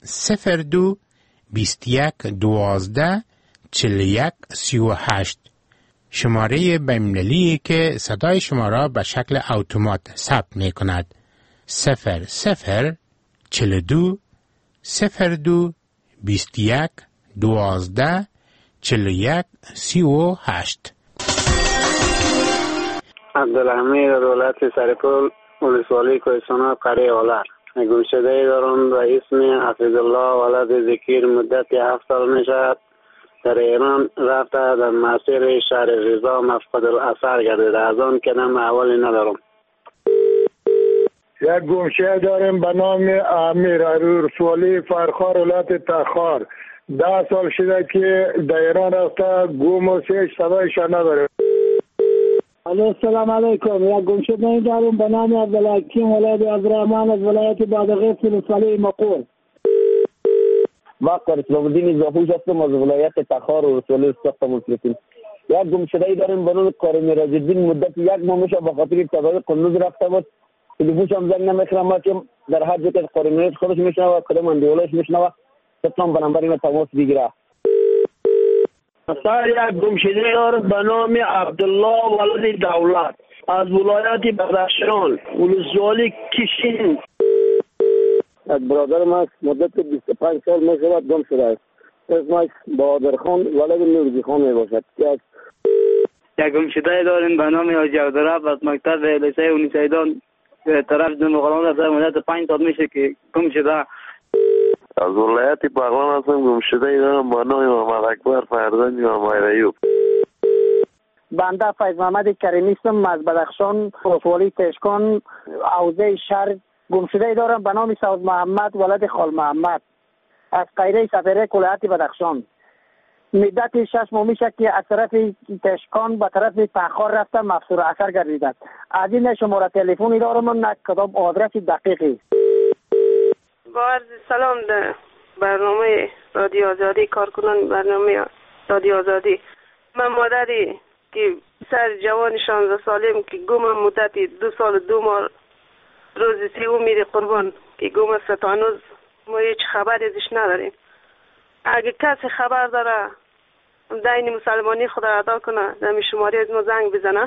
02 21 12 41 38. شماره بین‌المللی که صدای شما را به شکل اتومات ثبت می کند. 00 42 02 21 12 41 38. عبدالحمید دولت سرپل ولسوالی کوهستان قریه آلر. گمشده دارم به اسم حفظالله ولد ذکیر مدت 7 سال می شود. در ایران رفته در مسیر شهر رضا مفقود الاثر گردیده. از آن کدام احوالی ندارم. یک گمشده داریم به نام امیر ولسوالی فرخار ولایت تخار. 10 سال شده که در ایران رفته، گم و هیچ صدایش نداره. السلام علیکم. یک گمشده داریم به نام عبدالحکیم ولد عبدالرحمن از ولایت بادغیس ولسوالی مقول. وقت اسلام الدین زاهوش هستم از ولایت تخار و ولسوالی استخدام مفلسین. یک گمشده داریم به نام کاری میراج الدین مدت 1 ماه میشه به خاطر تبعیض قنوز رفته بود. تلفنش هم زنگ نمیخوره، ما که در هر جا که کاری میراج خودش میشنوه کدام اندیولش میشنوه تمام به نمبر تماس بگیره. سر یک گمشده دارم به نام عبدالله ولد دولت از ولایت بدخشان ولسوالی کشین. یک برادر ما مدت 25 سال میشود گم شده است. اسمش بهادرخان ولد نوروزی خان میباشد. یک گمشده داریم به نام حاجی عبدالرب از مکتب لیسه اونیسیدان طرف دمقلان رفته. مدت 5 سال میشه که گم شده. از ولایت بغلان هستم. گمشده دارم به نام محمد اکبر فرزند محمد ایوب. بنده فیض محمد کریمی هستم از بدخشان ولسوالی تشکان حوزه شهر. گمشده دارم به نام سعود محمد ولد خال محمد از قیره سفره ولایت بدخشان. مدت 6 ماه میشه که از طرف تشکان به طرف تخار رفته مفسور اثر گردیده. از این شماره تلفنی دارم و نه کدام آدرس دقیقی. با عرض سلام در برنامه رادیو آزادی، کارکنان برنامه رادیو آزادی. من مادری که سر جوان 16 سالم که گم مدت 2 سال 2 ماه روز 3 میره قربان که گم است تا هنوز ما هیچ خبری ازش نداریم. اگه کسی خبر داره دین مسلمانی خدا ادا کنه در شماره از ما زنگ بزنه.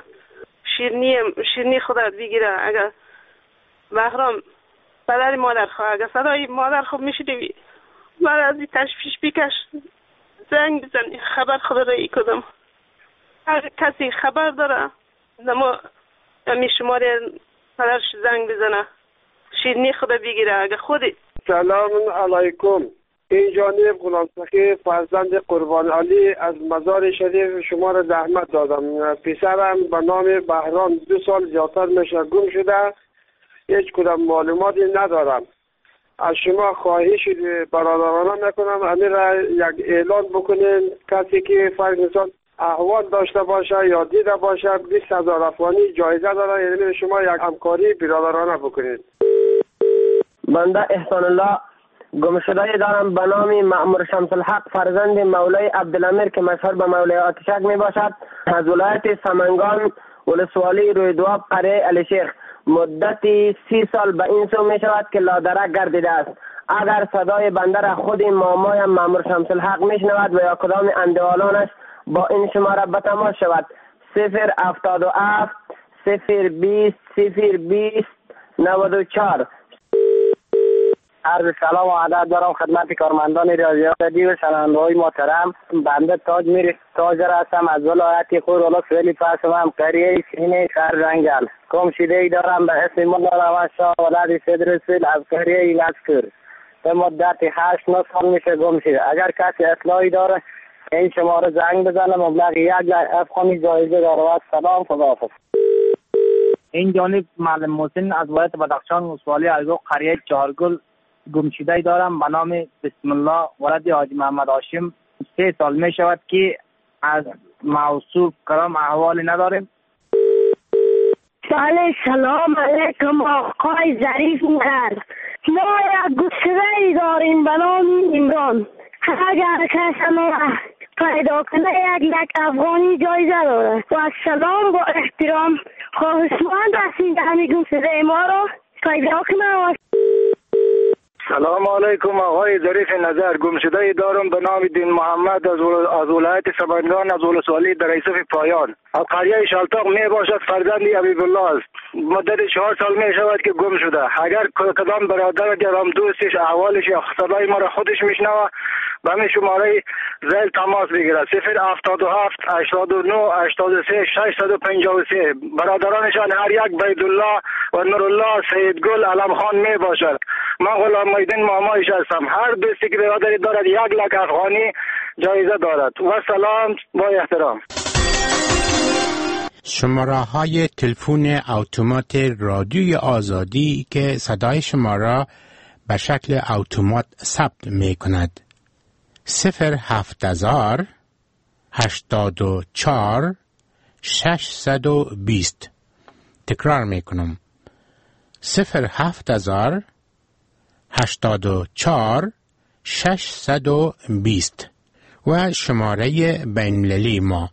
شیرنی خدا بگیره. اگر بهرام پدر مادر خواه اگر صدای مادر خوب میشنوی بعد از این تشویش بکش زنگ بزنی خبر خدا را ای کدم. اگر کسی خبر داره ما امی شماره پدرش زنگ بزنه شیرنی خدا بگیره. اگر خودی سلام علیکم. این جانب غلام سخی فرزند قربان علی از مزار شریف شما را زحمت دادم. پسرم به نام بهرام 2 سال زیادتر میشه گم شده. هیچ کدام معلوماتی ندارم. از شما خواهش برادرانه میکنم امیر را یک اعلان بکنین. کسی که فرض مثال احوال داشته باشه یا دیده باشه 20,000 افغانی جایزه داره. یعنی شما یک همکاری برادرانه بکنید. بنده احسان الله گمشده دارم به نام مأمور شمس الحق فرزند مولای عبدالامیر که مشهور به مولای آتشک می باشد از ولایت سمنگان ولسوالی روی دواب قریه علی شیخ. مدت 30 سال به این سو می شود که لادرک گردیده است. اگر صدای بنده را خود مامایم مأمور شمس الحق می شنود و یا کدام اندوالانش با این شماره به تماس شود 077 020 020 94. عرض سلام و ادب دارم خدمت کارمندان رادیو آزادی و شنونده‌های محترم. بنده تاج میر تاجر هستم از ولایت خور ولسوالی پسمام قریه سینه شهر جنگل. گمشده‌ای دارم به اسم مولا روان شاه ولد صدرسل از قریه لشکر. به مدت 8-9 سال میشه گم شده. اگر کسی اطلاعی داره این شماره زنگ بزنه. مبلغ 1 افغانی جایزه داره. و سلام خداحافظ. این جانب معلم محسن از ولایت بدخشان ولسوالی ارگو قریه چهارگل گمشده دارم به نام بسم الله ولد حاجی محمد هاشم. 3 سال می شود که از موصوف کدام احوالی نداریم. سلام علیکم آقای ظریف مرد. ما یک گمشده داریم به نام عمران. اگر کسی ما پیدا کنه 1 افغانی جایزه داره. و سلام با احترام خواهشمند هستیم همین گمشده ما را پیدا کنه. سلام علیکم آقای ظریف نظر. گمشده دارم به نام دین محمد از ولایت سمنگان از ولسوالی در یوسف پایان. از قریه شالتاق می باشد، فرزندی حبیب الله است. مدت 4 سال می شود که گم شده. اگر کدام برادر گرام دوستش احوالش یا صدای ما را خودش میشنوه به همین شماره زیل تماس بگیرد. 077 89 83 653. برادرانشان هر یک بیدالله و نورالله سیدگل علم خان می باشد. من غلام محیدین مامایش هستم. هر دوستی که برادری دارد 1 لک افغانی جایزه دارد. و سلام با احترام. شماره های تلفن اتومات رادیوی آزادی که صدای شما را به شکل اتومات ثبت می کند: 07000 84 620. تکرار می کنم: 07000 84 620. و شماره بین‌المللی ما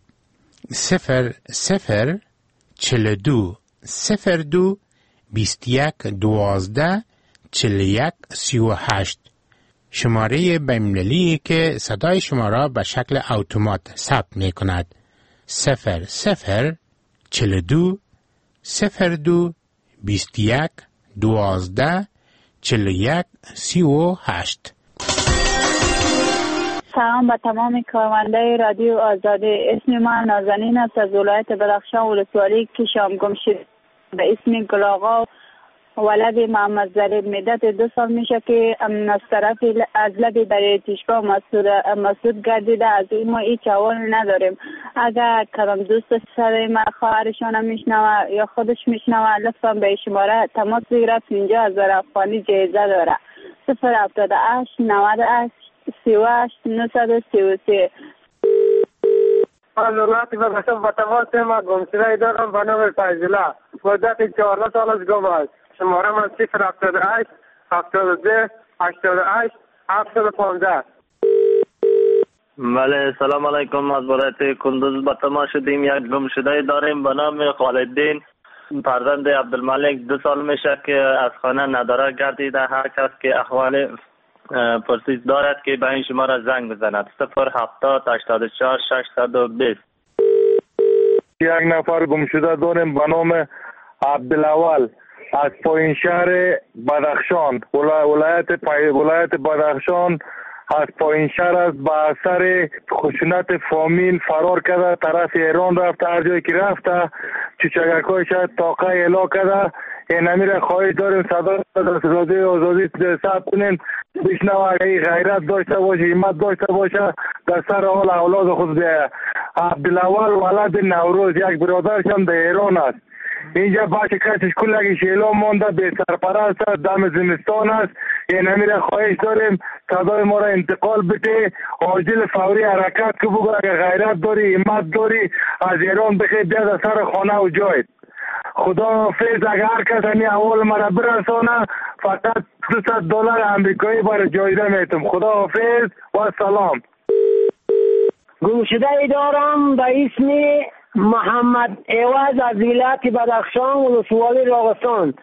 0042 02 21 12 41 38. شماره بین‌المللی که صدای شما را به شکل اتومات ثبت می کند: 0042 02 21 12 41 38. سلام به تمام کارمندای رادیو آزادی. اسم من نازنین است از ولایت بدخشان ولسوالی کشام گم شده به اسم گلاغا ولد محمد ظریف. مدت 2 سال میشه که از طرف از لب دریای تیشکا مسدود گردیده. از این ما هیچ احوال نداریم. اگر کدام دوست صدای ما خواهرشان میشنوه یا خودش میشنوه لطفا به شماره تماس بگیرد. 50,000 افغانی جایزه داره. 078 98 38 933. از ولایت بدخشان به تماس ما گمشده دارم به نام فیض‌الله. مدت 14 سال از گم است. شماره من 078 72 88 715. بله سلام علیکم. از ولایت کندوز به تماس شدیم. یک گمشده داریم به نام خالدین، فرزند عبدالملک. 2 سال میشه که از خانه نداره گردیده. هر کس که احوال پرسیز دارد که به این شماره زنگ بزند: 070 84 620. یک نفر گمشده داریم به نام عبدالاول از پایین شهر بدخشان، ولایت بدخشان. از پایین شهر است به اثر خشونت فامیل فرار کرده، طرف ایران رفته. هر جایی که رفته چوچگکایش طاقه اعلا کرده. این امیر خواهش داریم صدای رادیوی آزادی ثبت کنین بشنوه. اگه غیرت داشته باشه، همت داشته باشه، در سر حال اولاد خود بیایه. عبدالاول ولد نوروز، یک برادرش هم در ایران است. اینجا باشه کسش کلگی شیلا مانده، به سرپرست است، دم زمستان است. این امیر خواهش داریم صدای ما را انتقال بده، عاجل فوری حرکت که بگو. اگه غیرت داری، همت داری، از ایران بخیر بیاد از سر خانه و جایت. خدا حافظ. اگر هر کس همی اول مرا برسانه فقط $200 امریکایی برای جایزه میتم. خدا حافظ و سلام. گمشده دارم به اسم محمد عوض از ولایت بدخشان ولسوالی راغستان.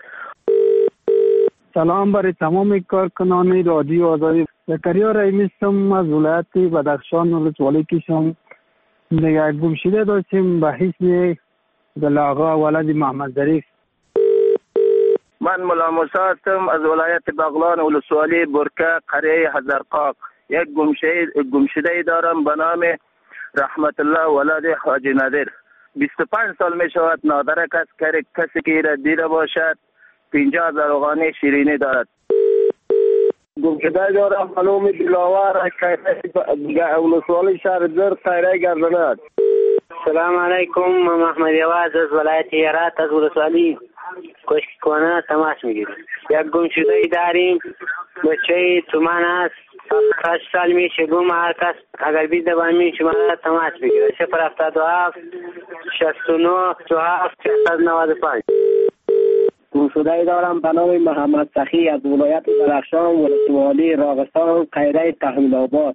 سلام برای تمام کارکنان رادیو آزادی. زکریا رحیمی هستم از ولایت بدخشان ولسوالی کشم. دیگه گمشده داشتیم به اسم گلاغا ولد محمد ظریف. من ملا موسی هستم از ولایت بغلان ولسوالی برکه قریه هزارقاق. یک گمشده دارم به نام رحمت الله ولد حاجی نادر. 25 سال می شود نادرک است. کسی که را دیده باشد 50,000 افغانی شیرینی دارد. گمشده دارم به نام دلاور ولسوالی شهر در خیره گردنات. سلام علیکم. من محمد عوض از ولایت هرات از ولسوالی کشکانه تماس میگیرم. یک گمشده داریم، بچه تومن است، 8 سال میشه گم. هر کس اگر بیده با همین شماره تماس بگیره: 077 69 47 695. گمشده دارم به نام محمد سخی از ولایت بدخشان ولسوالی راغستان قریه تحویل آباد.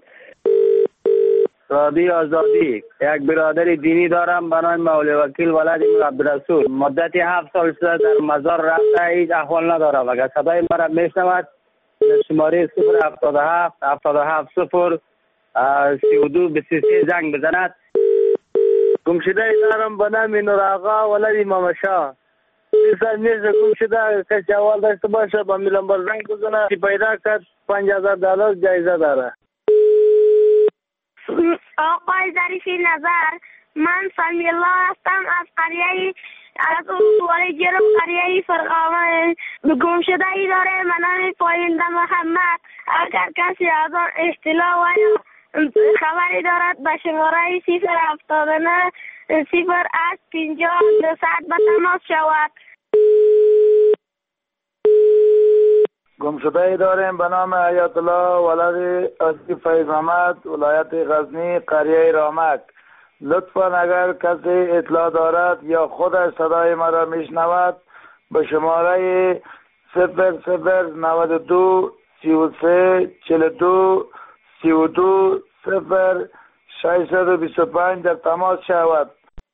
رادیو آزادی. یک برادر دینی دارم به نام مولوی وکیل ولد عبدالرسول. مدت 7 سال شده در مزار رفته، هیچ احوال ندارم. اگر صدای مرا میشنود شماره 077 77 0 32 23 زنگ بزند. گمشده دارم به نام نوراغا ولد امام شاه. سال میشه گمشده که جوال داشته باشه با لمبر زنگ بزنه پیدا کرد $5000 جایزه داره. آقای ظریفی نظر، من سمی الله هستم از قریه از اولسوالی جرم قریه فرقاوه. گمشده ای داره به نام پاینده محمد. اگر کسی از آن اطلاع و خبری دارد به شماره 079 0850 200 به تماس شود. گمشده ای داریم به نام حیات الله ولد عاصی فیض احمد ولایت غزنی قریه رامک. لطفا اگر کسی اطلاع دارد یا خودش صدای مرا میشنود به شماره 0092 33 42 32 0 625 در تماس شود.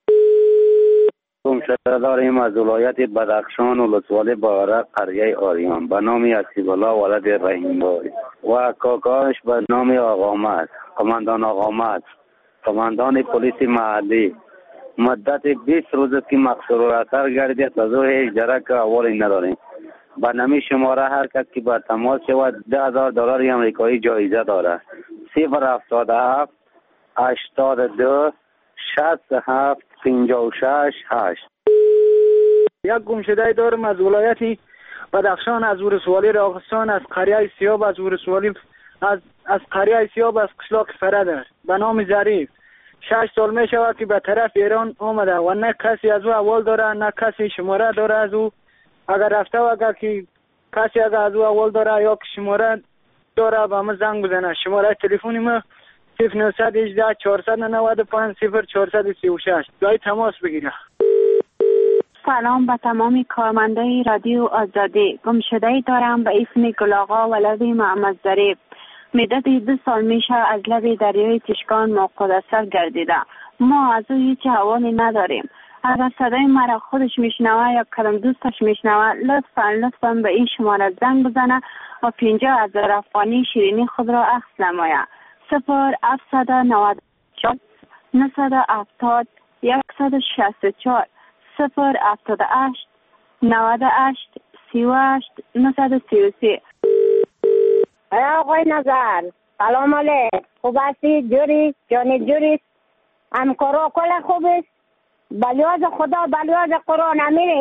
گمشده داریم از ولایت بدخشان ولسوالی بغرق قریه آریان به نام اسیب الله ولد رحیم‌بای و کاکاش به نام آقامد کماندان آقامد کماندان پلیس محلی. مدت 20 روز که مقصور و اثر گردید از او هیچ درک اولی نداریم. به نام شماره هر کس که به تماس شود $10,000 امریکایی جایزه دارد. 077 82 67 56 8. یک گمشده دارم از ولایت بدخشان از ولسوالی راغستان از قریه سیاب از ولسوالی از قریه سیاب از قشلاق فرده به نام ظریف. 6 سال می شود که به طرف ایران آمده و نه کسی از او اول داره نه کسی شماره داره از او. اگر رفته و اگر که کسی اگر از او اول داره یا که شماره داره به ما زنگ بزنه. شماره تلفنی ما 0918 495 0436 جای تماس بگیره. سلام به تمام کارمندای رادیو آزادی. گمشده دارم به اسم گلاغا ولد محمد ظریف. مدت 2 سال میشه از لب دریای تشکان مقدسه گردیده. ما از او هیچ حوالی نداریم. اگر صدای مرا خودش میشنوه یا کدام دوستش میشنوه لطفاً به این شماره زنگ بزنه و 50,000 افغانی شیرینی خود را اخذ نماید. 0794 970 164 078 98 38 933. آقای نظر، سلام علیکم. خوب هستی؟ جوری؟ جان جوری؟ همکارا کل خوب است؟ بلیاز خدا بلیاز قرآن امیر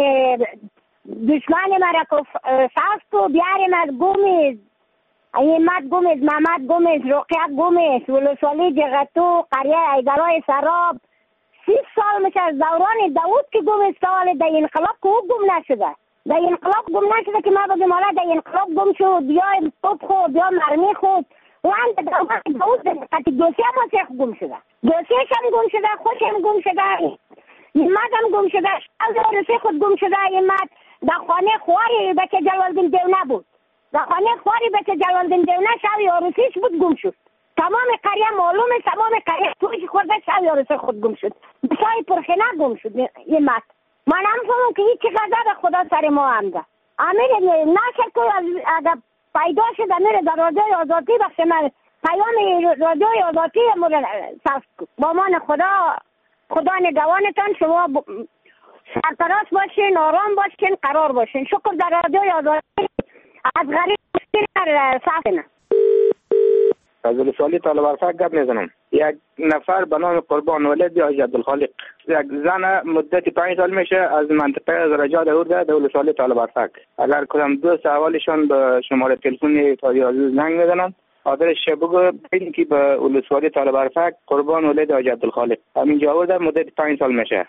دشمن مرا که ساست و بیاریم از گومیز ایمت گومیز محمد گومیز رقیق گومیز ولسوالی جغتو قریه ایگرای سراب 30 سال میشه از دوران داود که گومیز سوال در انقلاب که او گم نشده در انقلاب گم نشده که ما بگیم حالا در انقلاب گم شد بیا توپ خود بیا مرمی خود و هم در دوران داود قطع دوسیه ما سیخ گم شده دوسیهش هم گم شده خوشم گم شده ایمت هم گم شده شازه خود گم شده ایمت در خانه خواری بچه جلالدین دیونه بود در خانه خواری بچه جلالدین دیونه شوی عروسیش بود گم شد تمام قریه معلومه تمام قریه توش خورده شوی عروسی خود گم شد بچه پرخینه گم شد ایمت من هم فهمم که هیچی غضب خدا سر ما هم ده امیر نشد که اگر پیدا شد امیر در رادیوی آزادی بخش من پیام رادیوی آزادی مورد سفت با من خدا نگوانتان شما سرپرست باشین آرام باشین قرار باشین شکر در رادیوی آزادی از غریب در صفحه از ولسوالی طالب‌آفاق گپ میزنم. یک نفر به نام قربان ولد حاجی عبدالخالق یک زن مدت 5 سال میشه از منطقه زرجاد آورده در ولسوالی طالب‌آفاق. اگر کدام دوست احوالشان به شماره تلفن رادیو عزیز زنگ میزنن آدرسش بگو ببین که به ولسوالی طالب‌آفاق قربان ولد حاجی عبدالخالق همینجا آورده مدت 5 سال میشه.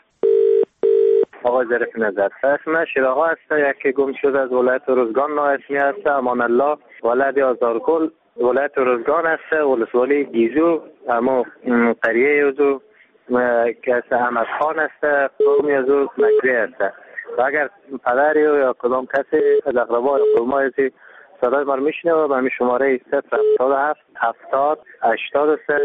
آقای ظریف نظر اسم شیراها هست یکی گم شده از ولایت روزگان نااسمی هست امان الله ولد آزارگل ولایت روزگان هست ولسوالی گیزو اما قریه یوزو که از احمد خان هست قومی یوزو مکری هست و اگر پدری یا کدام کسی از اقربا یا قومایتی صدای من میشنه و به همین شماره 077 70 83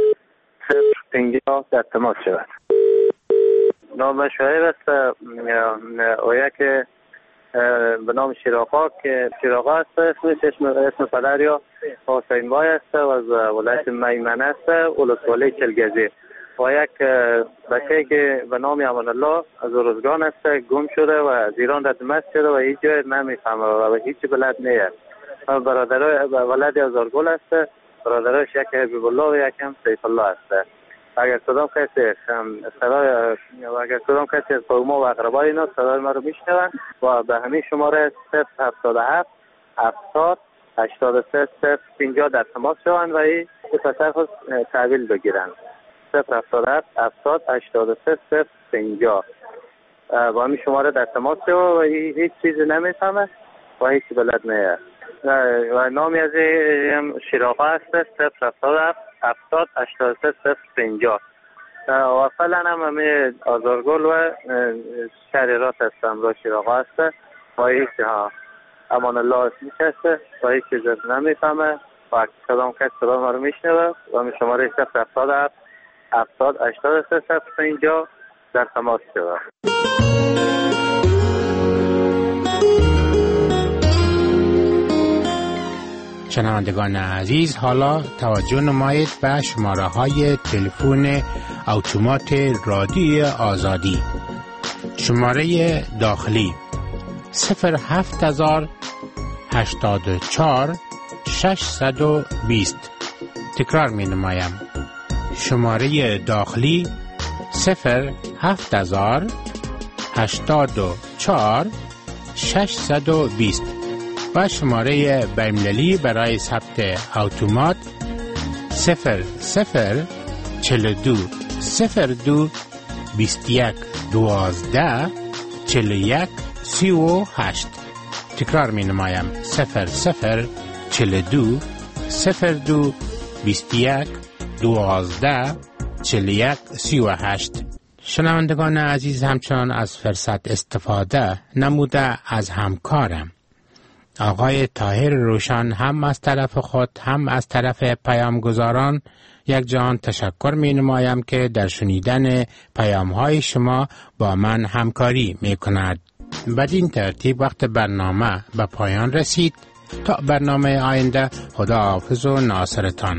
050 در تماس شود. نام شاعر است اویا که به نام شیراقا که شیراقا است، اسم پدر یا حسین بای است و از ولایت میمنه است، ولسوالی چلگزی. و یک بچه که به نام امان الله از روزگان است گم شده و از ایران رد مست شده و هیچ جای نمیفهمه و هیچ بلد نیست. برادرای ولد آزارگل است، برادرش یک حبیب الله و یک هم سیف الله است. اگر کدام کسی از قوما و اقربای اینا صدای ما رو میشنون و به همین شماره 077 70 83 050 در تماس شوند و این پسر خود تحویل بگیرند. 077 70 83 050 با همین شماره در تماس شو و هیچ چیزی نمیفهمه و هیچ بلد نیست. و نامی از شیراقا است، 077 70 83 050 و فعلا هم همه آزارگل و شهر راست هستم را شیراقا است و هیچ امان الله اسمیش است و هیچ چیز نمیفهمه و کدام کس صدا ما رو میشنوه و همین شماره 077 70 83 050 در تماس شوه. شنوندگان عزیز، حالا توجه نمایید به شماره های تلفن اتومات رادیوی آزادی. شماره داخلی 07000 84 620. تکرار می نمایم. شماره داخلی 07000 84 620 و شماره بین‌المللی برای ثبت اتومات 0042 02 21 12 41 38. تکرار می نمایم. 0042 02 21 12 41 38. شنوندگان عزیز، همچنان از فرصت استفاده نموده از همکارم آقای طاهر روشن هم از طرف خود هم از طرف پیامگزاران یک جهان تشکر می نمایم که در شنیدن پیام های شما با من همکاری می کند. بدین ترتیب وقت برنامه به پایان رسید. تا برنامه آینده، خدا حافظ و ناصرتان.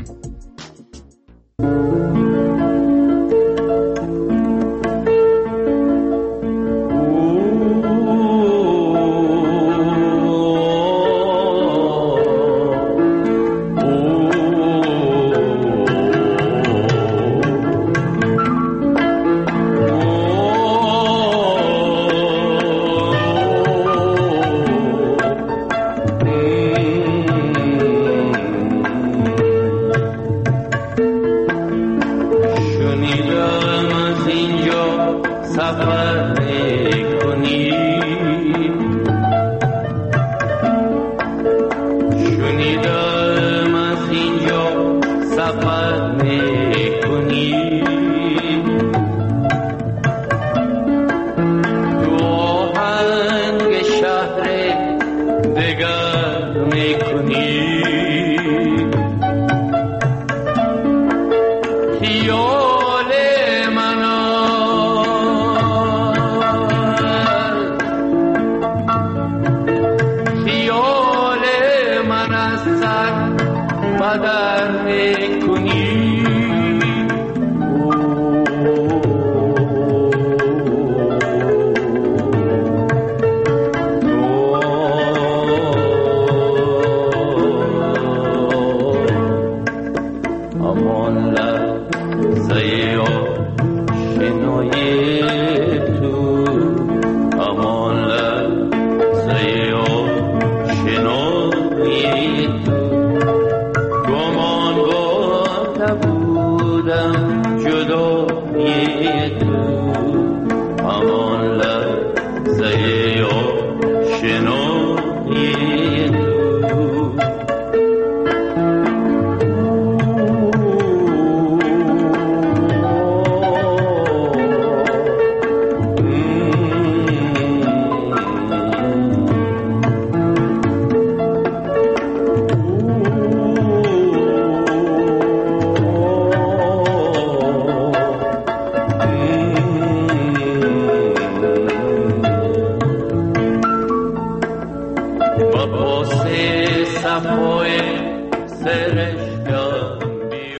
امان لحظه شنای